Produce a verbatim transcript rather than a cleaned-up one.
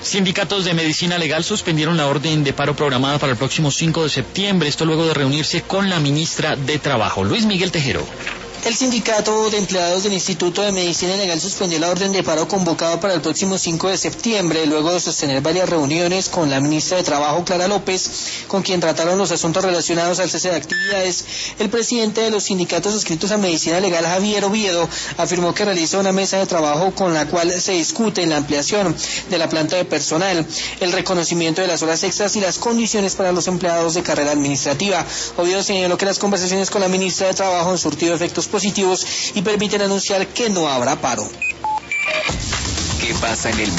Sindicatos de medicina legal suspendieron la orden de paro programada para el próximo cinco de septiembre, esto luego de reunirse con la ministra de Trabajo. Luis Miguel Tejero. El sindicato de empleados del Instituto de Medicina Legal suspendió la orden de paro convocada para el próximo cinco de septiembre, luego de sostener varias reuniones con la ministra de Trabajo, Clara López, con quien trataron los asuntos relacionados al cese de actividades. El presidente de los sindicatos adscritos a Medicina Legal, Javier Oviedo, afirmó que realiza una mesa de trabajo con la cual se discute la ampliación de la planta de personal, el reconocimiento de las horas extras y las condiciones para los empleados de carrera administrativa. Oviedo señaló que las conversaciones con la ministra de Trabajo han surtido efectos positivos y permiten anunciar que no habrá paro. ¿Qué pasa en el